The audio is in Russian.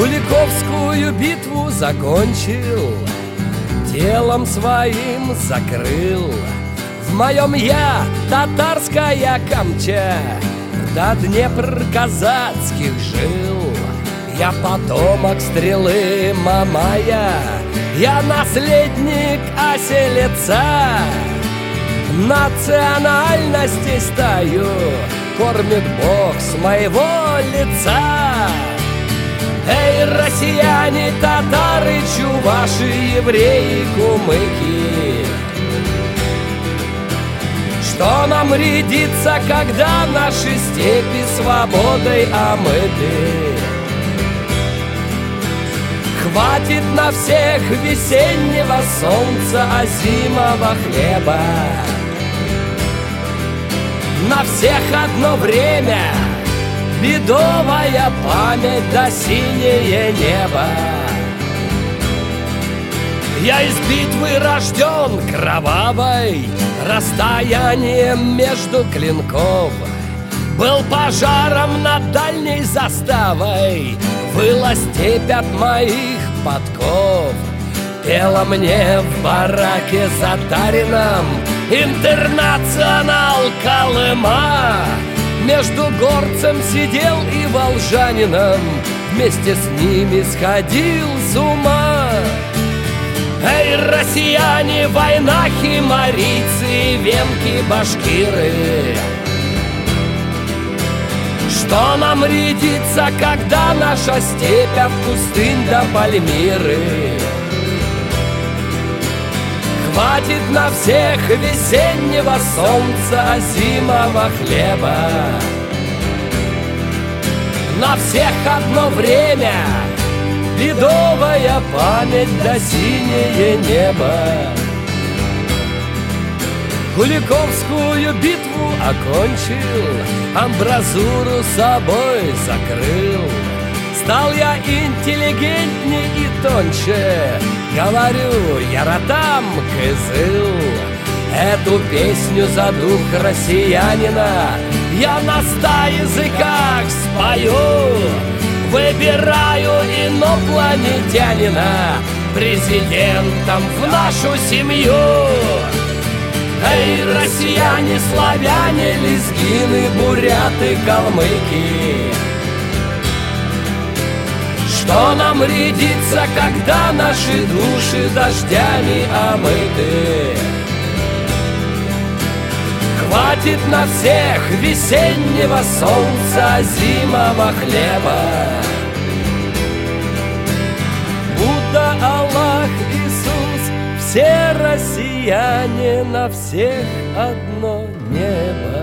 Куликовскую битву закончил, телом своим закрыл. В моем я татарская камча, до Днепр казацких жил. Я потомок стрелы Мамая, я наследник оселеца. Национальности стою кормит Бог с моего лица. Эй, россияне, татары, чуваши, евреи, кумыки, что нам рядится, когда наши степи свободой омыты? Хватит на всех весеннего солнца, а зимнего хлеба. На всех одно время, бедовая память да синее небо. Я из битвы рожден кровавой, расстоянием между клинков. Был пожаром над дальней заставой, выла степь от моих подков. Пела мне в бараке затарином Интернационал Колыма. Между горцем сидел и волжанином, вместе с ними сходил с ума. Эй, россияне, войнахи, марийцы, венки, башкиры, что нам рядится, когда наша степь от пустынь до Пальмиры? Хватит на всех весеннего солнца, а зимнего хлеба. На всех одно время, бедовая память да синее небо. Куликовскую битву окончил, амбразуру собой закрыл. Стал я интеллигентней и тоньше, говорю, яратам кызыл. Эту песню за дух россиянина я на 100 языках спою. Выбираю инопланетянина президентом в нашу семью. Эй, россияне, славяне, лезгины, буряты, калмыки, что нам рядится, когда наши души дождями омыты? Хватит на всех весеннего солнца, зимнего хлеба. Будда, Аллах, Иисус, все россияне, на всех одно небо.